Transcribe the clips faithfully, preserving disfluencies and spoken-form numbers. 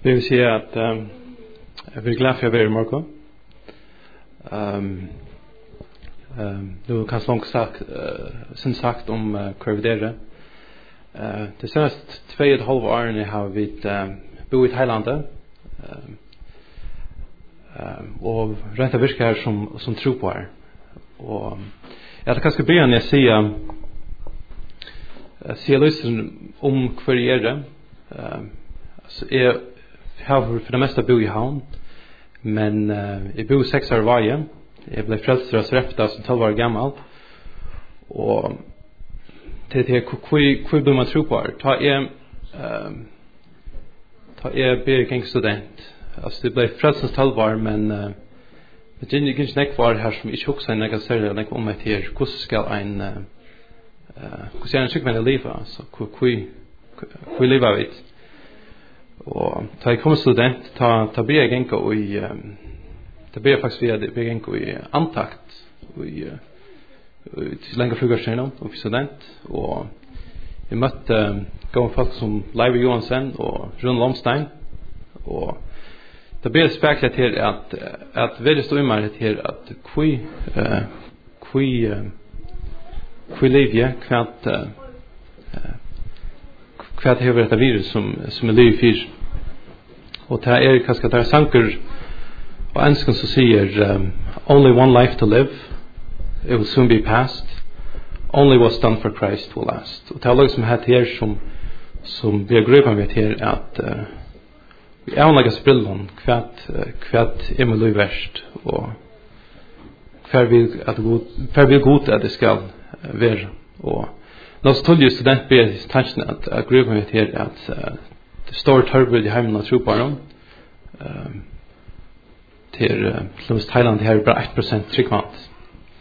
Det vill säga att um, jag är glad för att vara i morgon. Um, um, nu kan långt sagt, uh, sen sagt om uh, kvarvidere. Uh, det senaste två och ett halv åren har vi uh, bo i Thailand. Uh, uh, och rent virka här som, som tror på här. Och jag hade kanske börja när jag säger säger lyssna om kvarvidere. Uh, alltså jag har för det mesta bo i havn. Men uh, jag bor sex år varje. Jag blev frälst och släppta som tolv år gammal. Och till det hur blir man tro på det? Ta jag um, ta jag blir student. Alltså det blev frälst som tolv år, men uh, det är inte snäck var här som inte också en negativ like om ett här. Hur ska en uh, hur ska en sjukman leva? Så hur hur lever vi? Och ta jag kommer student ta ta blir jag gänga och i um, det blir faktiskt vi det blir gänga i antakt och i till länge frukosten och student och vi mötte um, gå folk som Leiva Johansson och Rune Lomstein och det blir speklat till att att väldigt stå i mig till att kui eh kui kui levja kvart kvart över detta virus som som är liv fisk och det är kanske där sanker och önskan så säger um, only one life to live, it will soon be past, only what's done for Christ will last. Och det är något som här här som som vi gruppar med här att uh, vi är några spillon kvart uh, kvart är med värst och för vi att god för vi god att det ska uh, vara och när studie student blir tanken att uh, gruppa med här att uh, det står törvel i hemmen och tro på dem. Um, till uh, Thailand här är bara ett procent tryggvant.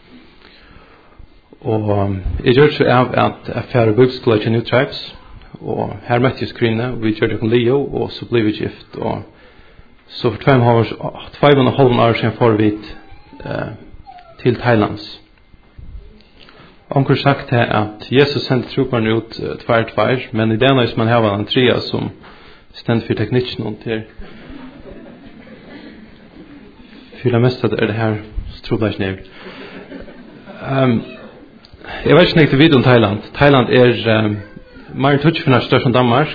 Och um, jag gör så av att affärer bokskola till New Tribes och här mötte jag kvinna och vi körde con Leo och så blev vi gift och så för två och halv två och en halv år sedan får vi uh, till Thailands. Onkel sagt här att Jesus sände trupperna ut uh, tvär tvär, men i denna är man har en trea som ständ för tekniken och till för det mesta är det här stroblas ner. Um, jag vet inte vid om Thailand. Thailand är um, mer touch för större än Danmark.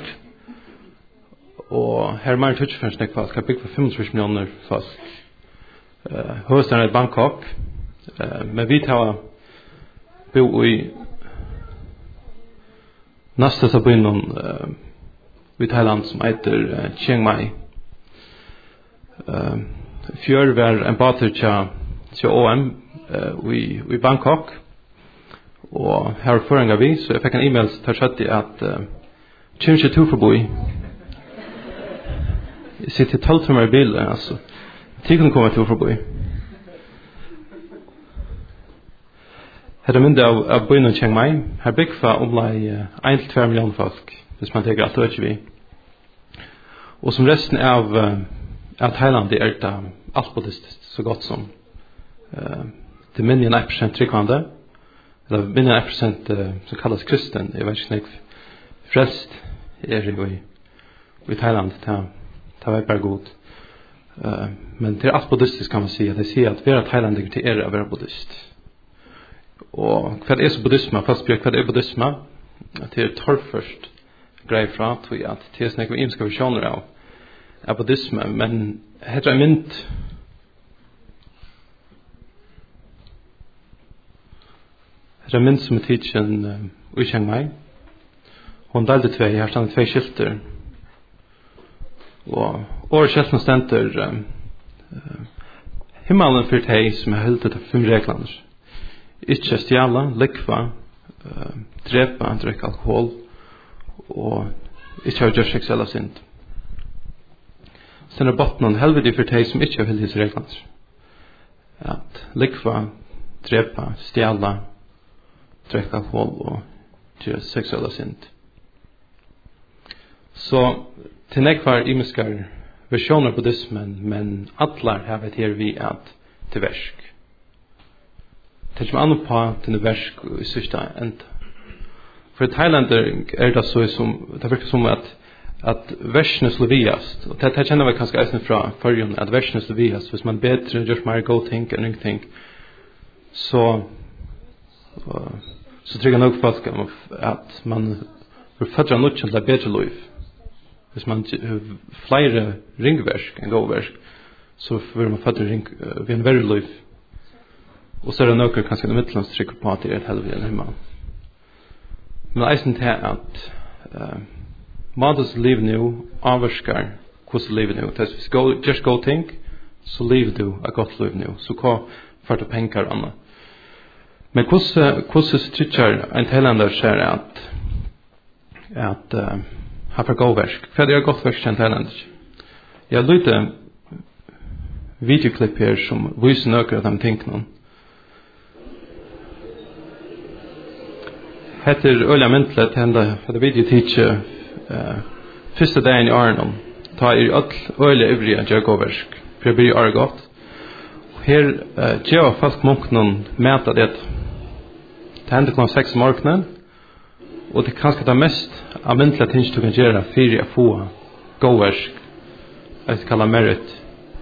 Och här mer touch för snack fast kan bygga för femtio miljoner fast. Eh uh, huvudstaden är Bangkok. Uh, men vi tar bo i nästa så på någon uh, i Thailand som heter uh, Chiang Mai. Uh, Fjör var en bater till till O M uh, i i Bangkok och här förra vi så jag fick en e-mail till chatten att uh, change to för boy. Sitter tolv timmar i bilen alltså. Tycker kommer till för boy. Hade min då av boyn i Chiang Mai. Här big för omlai en till två miljoner folk. Det man tänker att det vi. Och som resten av uh, att Thailand är det uh, allt buddhistiskt så gott som uh, det minst en procent tryggvande eller minst en procent uh, som kallas kristen. Jag vet inte frälst är det i, i Thailand ta ta var bara god uh, men det är allt buddhistiskt kan man säga. Det säger att vara thailändare till är att vara buddhist. Och vad är så buddhism? Fast blir vad är buddhism? Att det är torr först grej från att vi att det är snäcka med imska visioner av av buddhism, men heter jag mint heter jag mint som är teachen uh, i Chiang Mai. Hon dalde två, jag har stannat två skilter och år skilten ständer um, uh, himmelen för dig som är helt av fem reglander. Ikke stjäla, likva, uh, drepa, dricka alkohol och ikke ha gjort seksuella synd. Sen er bottnen helvete for de som ikke har heldigvis reglene. At likva, drepa, stjäla, dricka alkohol og gjøre seksuella synd. Så til nekvar imiskar versjoner på buddhismen, men atlar har vært her vi at til versk. Det kommer an på til versk i sørste enda. For Thailander er det så som, det virker som at att versene skulle viast. Och det, det känner vi kanske eisen fra förrjun, att versene skulle viast. Hvis man bedre gjør mer god ting enn ingenting, så så trygger nok folk om at man får fødre noe til det bedre liv. Hvis man har flere ringversk enn godversk, så får man fødre ring ved en verre liv. Og så er det noe kanskje i midtlands trykker på at det er et helvete enn himmel. Men eisen til at uh, Matas liv nu avvarskar hvordan livet nu. Hvis du gjør gode ting, så lever du et godt liv nu. Så hva får du penger annet? Men hvordan strikker en talender ser at at uh, han får god versk? Hva er det godt versk til en talender? Jeg har lyttet videoklipp her som viser noe av de tingene. Heter Øyla Myntlet, henne hadde videotidse uh, første dagen i Arnon. Ta er all Øyla ivrig at gjør god versk. For jeg blir arg godt. Her uh, gjør folk munkene med at det det hender klokken seks om morgenen, og det er kanskje det mest av myntlige ting du kan gjøre for å få god versk. Jeg skal kalle merit.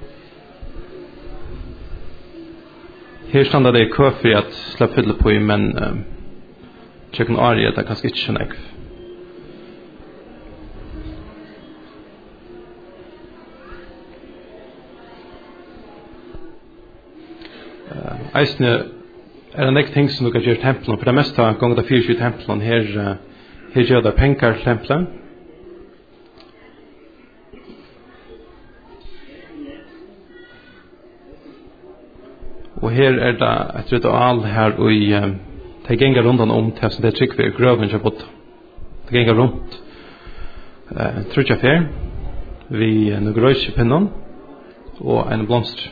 Her standa det i kø for at slippe fylle på, men uh, tjekken Ari er det kanskje ikke så nekv. Uh, Eisne er det nekv ting som du kan gjøre i tempelen. For det meste ganger det fyrer i tempelen, her, uh, her gjør det penger til tempelen. Og her er det et ritual her, og i uh, det ganger rundt om til som det trykk ved grøven jeg bodde. Det ganger rundt. Uh, tror jeg fer, vi uh, noen røysepinnen og en blomster.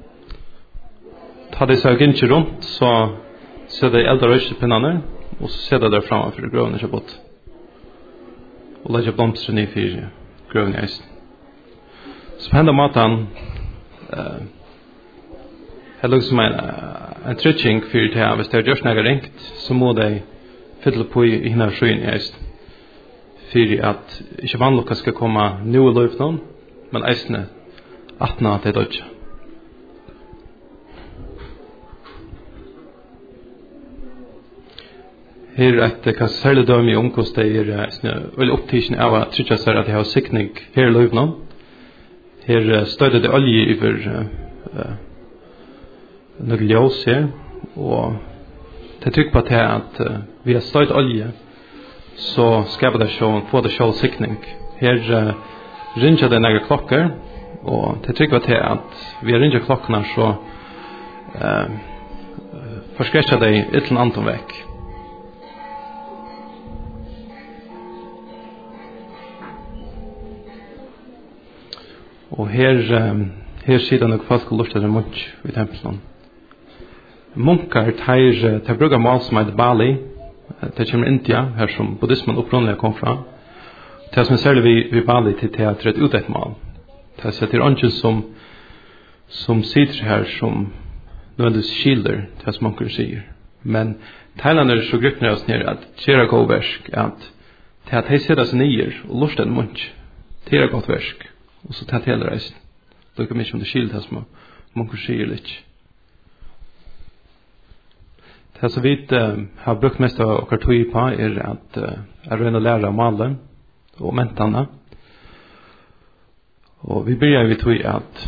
Ta det så ikke rundt, så ser det eldre røysepinnene, og så ser det der fremme for grøven jeg bodde. Og legger blomsteren i for grøven jeg eisen. Så på enda maten, uh, det lukter som en, en trykking for det, hvis det er gjørst nægget ringt, så må de fylle på i, i henne skyen i eisen. For at ikke vannlukka skal komme nå i løyvnån, men eisene atna at det er dødja. Her er et kanskje særlig døm i omkos, det er veldig opptidsen av at trykja seg at jeg har sikning her i løyvnån. Her støyde det olje over uh, noe ljós her, og det trykk på til at uh, vi har støyt olje, så skapar det sjå, få det sjå sikning. Her uh, ringer det noen klokker, og det trykk på til at vi har ringer klokkene, så uh, forskrekser det et eller annet vekk. Og her, uh, her sier noen folk og lurt av munk i tempelen. Munkar, de, de bruker mål som heter Bali. Det kommer India, her som buddhismen opprundelig kom fra. Det som er særlig vi, vi Bali til det er et utdelt mål. Det er til ånden som, som sitter her som nødvendigvis skilder det som munkar sier. Men teilene er så gruppene oss nere at det er god versk, at det at de sitter seg nye og lurt en munk, det er godt versk. Og så tar hele reisen. Det er ikke mye om det skilder det som munkar sier litt. Det som vi uh, har brukt mest av okkar tog på er at uh, er røyne å lære om alle og mentene. Og vi begynner vi tog at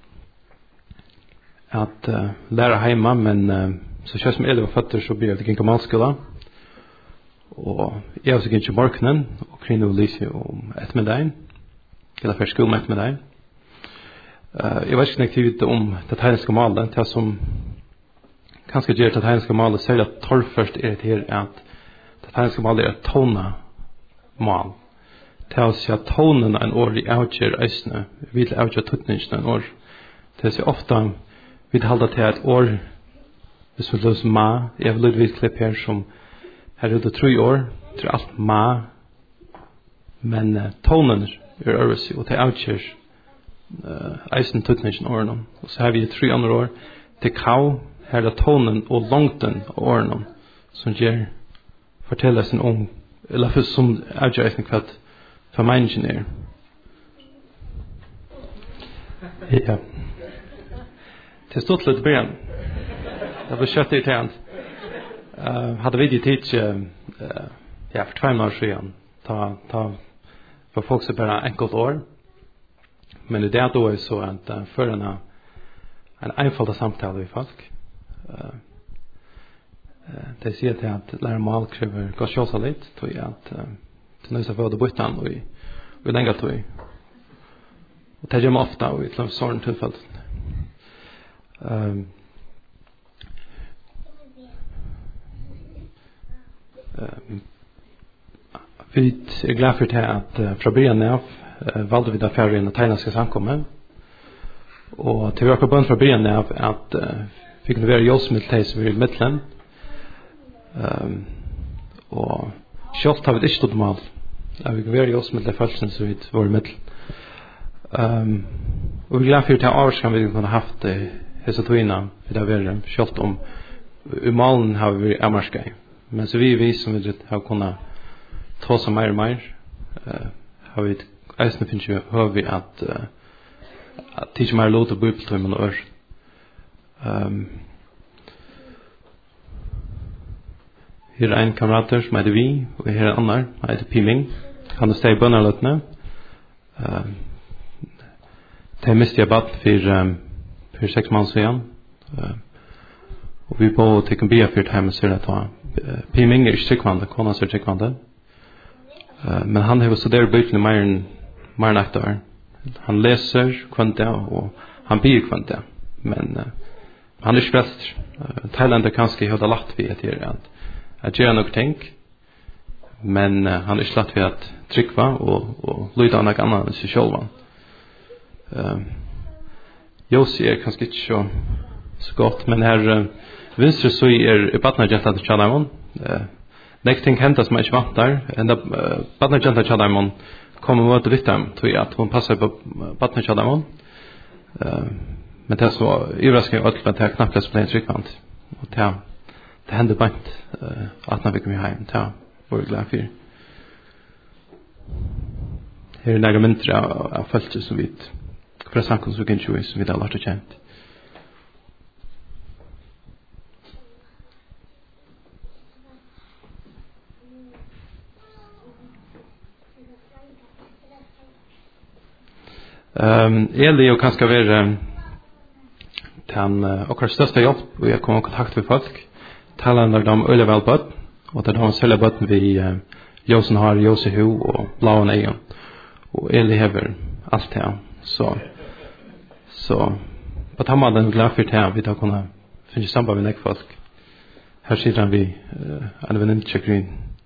at uh, lære heima, men uh, så kjørs som Eli var føtter, så begynner vi til gammalskola. Og jeg har sikkert ikke morgenen, og Krino og Lise om ettermiddagen, eller først skole om ettermiddagen. Uh, jeg vet ikke nektivt om det tegnske malet, det som kanskje gjør det tegnske malet, særlig at torrførst er det her at det tegnske malet er et tona mal. Det er å si at tonen er en år i avgjør eisene, vi vil avgjør tuttningsen en år. Det er å si ofte vi vil halde til et år, hvis vi løser ma, jeg vil løse klipp her som her er det tre år, det er alt ma, men uh, tonen er øvelse, og det er avgjør uh, eisen tuttningsen årene. Og så har vi tre andre år, det er kau, her er tonen og longten av årene som gjør fortellelsen om, eller for som avgjør eisen hva för människan är. Ja. Till stort lite början. Det var kött i tänd. Uh, hade vi det tid uh, ja, för två år sedan. Ta, ta, för folk som bara enkelt år. Men det är då så att uh, för en, en enfaldig samtal med folk. Uh, uh, det säger till att lära mål kräver gå själva lite. Tror jag att uh, till nästa för att byta och i och längre tog. Och det gör man ofta och i ett sådant tillfälle. Um, um, vi är glada för det att uh, från början av uh, valde vi där färre in att thailändska samkomma. Och till våra bön från början av att uh, vi kunde vara hjälpsmiddel som vi är i mittlen. Um, och självt har vi inte stått mal. Ja, vi kan vara hjälpsmiddel först så vi var i mittlen. Um, och vi är glada för det här året kan vi kunna haft det uh, hesa toina för det är självt om i malen har vi amarska. Men så vi vi som vi har kunnat ta som mer och mer uh, har vi eisen finns ju hör vi att uh, att teach mer låt och bibeltum och ör. Ehm Här är en kamrat som heter vi och här är en annan som heter Piming. Han står i bönarlötna. Ehm det miste jag bad för um, för sex månader sedan. Uh, och vi på till kan be för det här med sig att ha Piming är tryckvande, konan är tryckvande. Uh, men han har så där biten mer än mer än ett år. Han läser kvanta och han ber kvanta. Men uh, han är frälst. Uh, Thailand kanske har det lagt vid att göra att att göra något tänk. Men uh, han är slatt vid att tryckva och, och lyda något annat än sig själva. Uh, Josi är kanske inte så, så gott, men här uh, vinstre så är badnagenta till Chadaimon. Uh, Nästa ting händer som jag inte vantar. Ända uh, badnagenta till Chadaimon kommer mot det vitt tror jag att hon passar på badnagenta till Chadaimon. Uh, men det är så överraskande att det är knappt som det är tryckvant. Och det, det händer bara inte uh, att när vi kommer hem. Det var jag glad för. Här är några mynter av, av följter som vi för sankon så kan ju som vi har lärt att känt. Um, Eli och kanske vara den uh, och största hjälp och jag kommer i kontakt med folk. Talar när de öle väl på och där de säljer bort vi uh, Josen har Josehu och blåa ögon. Och Eli har allt det så så på tamma den glad för det vi tar kunna finna samband med folk. Här sitter vi uh, en vän i green.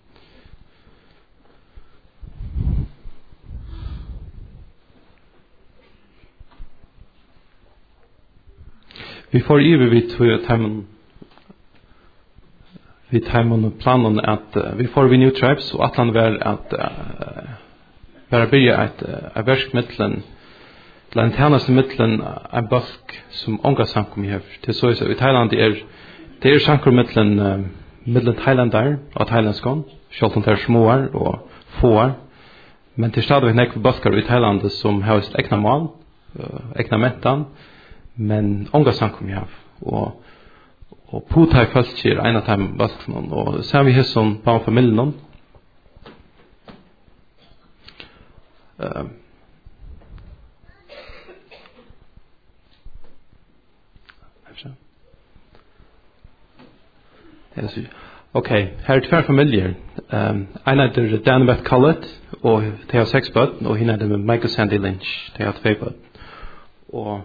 Vi får över vid två timmen vid timmen och planen att uh, vi får vi new tribes och att han väl att uh, bara börja ett uh, verkmittlen lanternas mittlen en bask som onka samkom här till så så i Thailand är det är samkommittlen uh, mittlen Thailandar och thailändskon självt där småar och får men till stad vi näck baskar i Thailand som har ett egna mål uh, egna mettan men onka samkom här och och putai fast här en av dem basknon och så vi har som på familjen uh, Yes. Okej, här är två familjer. Um, en heter Dan Beth Collett och de har sex barn och hon heter Michael Sandy Lynch. De har två barn. Och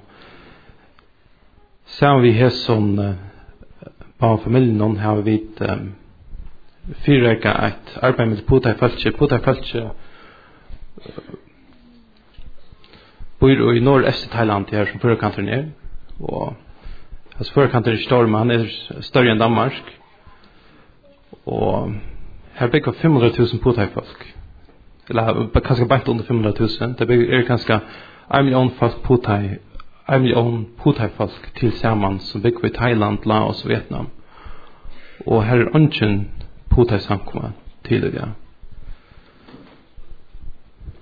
sen vi har som uh, barnfamiljen någon har vi um, fyra veckor att arbeta med Putai Falche. Putai Falche uh, bor i nordöstra Thailand här som förra kanten är. Och alltså förra kanten är storm, han är större än Danmark. Och här bygger femhundratusen Putai-folk. Eller kanske bara under femhundratusen. Det är ganska en miljon folk Putai, en miljon Putai-folk tillsammans som bygger i Thailand, Laos och Vietnam. Och här är ungen Putai-samkomma tidigare.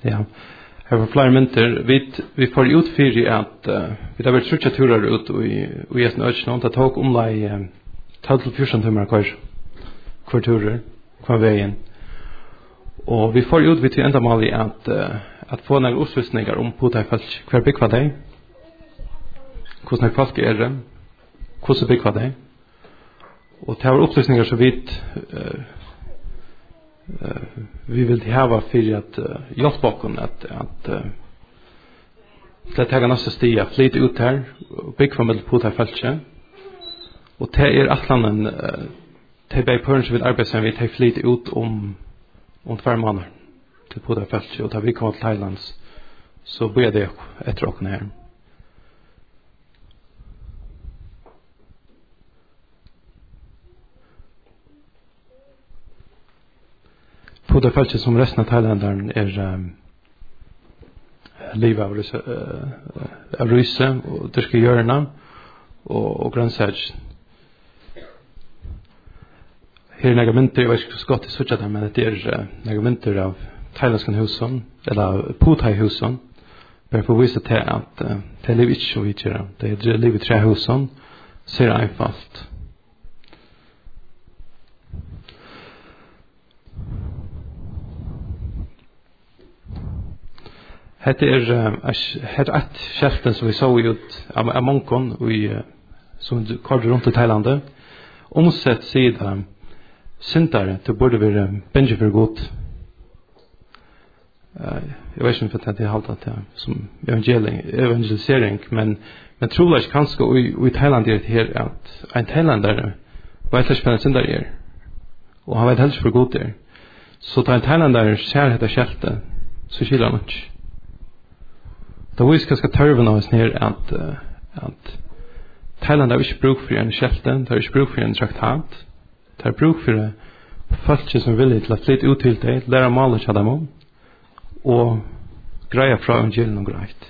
Ja. Her var flere mynter. Vi, vi får ut fyrir at uh, vi har vært trutja turer ut i Esten Øtjen, det tok omlai uh, tolv til fjorten timmar hver, hver turer, hver veien. Og vi får ut til enda mal i at, uh, at få noen opplysninger om på det folk, hver byggva deg, hvordan folk er det, hvordan byggva deg. Og det var opplysninger så vidt uh, uh, vi vil hava for at uh, hjelpe oss at, at uh, det tar næste stia, flyte ut her, og byggva med på det folk. Og det er atlanden, uh, det er bare som vil arbeide som vi tar flyte ut om om tvær måneder til på det feltet, og da vi kommer til Thailand, så blir det etter åkne her. På det feltet som resten av Thailanderen er um, livet av, uh, av ryse og dyrke hjørne og, og grønnsæg. Her er negamenter, jeg vet ikke så godt til suttja det, men det er uh, negamenter av thailandskan husen, eller Puthai-husen, bare for å vise til at uh, det er livet ikke så vidt gjør. Det er livet tre husen, så er det einfalt. Hette er uh, et kjelten som vi så ut av, av Monkon, uh, som kallte rundt i Thailandet. Omsett sida syndare, det burde være bensje for godt. Uh, jeg vet ikke om det er halvt det som evangelisering, men, men trolig ikke kanskje og i Thailand er det her at en thailander vet ikke hva en syndare er, og han vet helst for godt er. Så da en thailander ser dette skjeltet, så skiller han ikke. Da vi skal tørve av oss ned at, uh, at Thailand har ikke bruk for en skjelte, det har ikke bruk for en traktat, det har bruk for folk som er villige til å flytte ut til det, lære maler til dem om, og greie fra evangeliet og greit.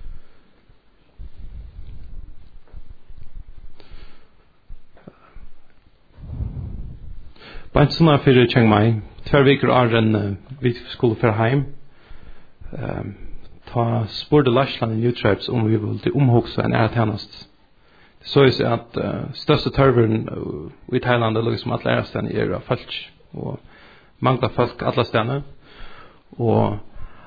Bare en sånn av fyrir Chiang Mai, tver viker er en uh, vi skulle føre hjem, uh, ta spurte Lashland i New Tribes om vi ville omhugsa en ære tjenest. Det så er at uh, største tørveren uh, i Thailand er liksom alle ærestene er av folk, og mangler folk alle stedene. Og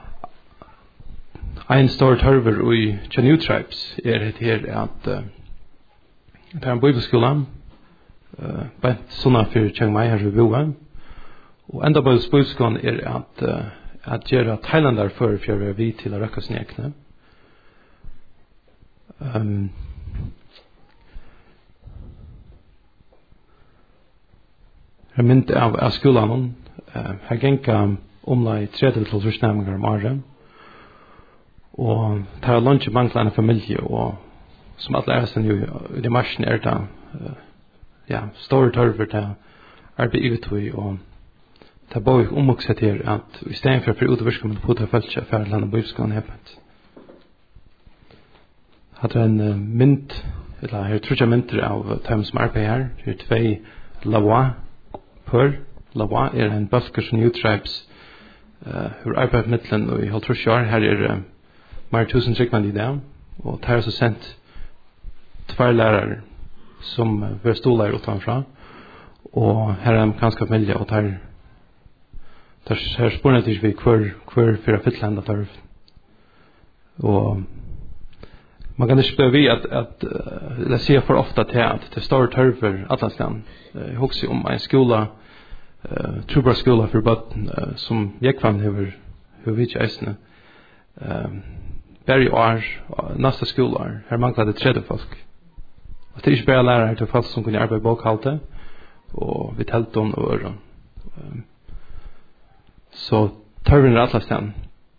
en stor tørver i New Tribes er det her at uh, det er en bibelskola, uh, bare sånne for Chiang Mai her i boet. Og enda på bibelskolen er at uh, at gjøre Thailander for å fjøre vi til å røkke sine egne. Um, Her mynd av, av skolen, uh, her genka omlai tredje til trusnæmingar om året, og det er lunch mangler en familie, og som alle er sen jo i de marsjen er det uh, ja, store tørver til arbeid utvøy, og det er bare omvokset her at i stedet for for utvirksomhet på det feltet for å lande bøyskolen hjemmet. Hadde en uh, mynd, eller her tror jeg mynter av dem som arbeider her, det er tvei Lawa, Pør, Lawa er en bøsker som New Tribes uh, hvor arbeider midtelen og i halvtrus år. Her er uh, mer tusen tryggvann i det, og det er så sendt tvær lærere som uh, var stoler utenfra, og her er en kanskje familie, og der der her spørnet ikke vi hver, hver for å fylle tørv. Og man kan ikke spørre vi at, at uh, jeg sier for ofte til at det står tørver atlasland. Jeg uh, husker om en skola, uh, trubra skola for bøtten, uh, som Jekvann hever, hever vidt eisene. Uh, Bare i år, neste skoler, her mangler det tredje folk. Og det er ikke bare lærere til folk som kunne arbeide bokhalte, og vi telte om og øren. Uh, Så tørven er alle stedet.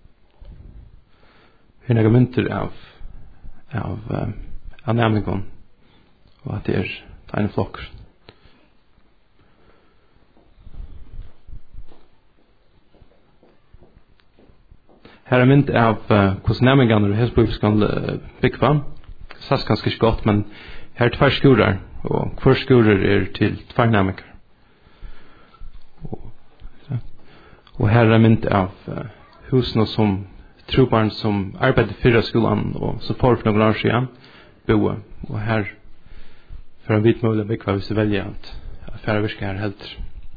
Her er noen mynter av, av, uh, av nærmingen, og at det er en flokk. Her er mynd av uh, hvordan nærmingen og helsebruket skal uh, bygge på. Det sies ganske ikke godt, men her er tvær skoler, og hver skoler er til tvær nærmingen. Og her er mynd av uh, husen som trobarn som arbeider fyrre skolan og som får for noen år siden bo. Og her for en vidt mulig bygg hvis du velger at, at færre virker her helt.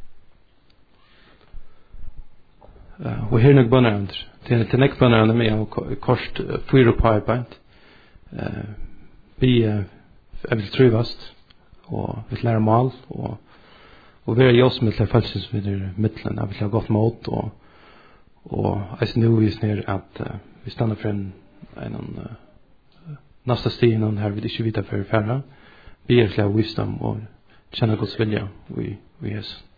Uh, og her er nok bønner under. Til, til nek bønner under meg og kort uh, fyre på arbeid. Uh, vi uh, er vil trivast og vil lære mal og og vi er jo som til følelses vi er midtelen av vi har gått mot og og jeg synes nu vis ned at uh, vi stannar for en, en uh, nasta stigen her vi ikke vite for færre vi er flere visdom og kjenner Guds vilja vi, vi er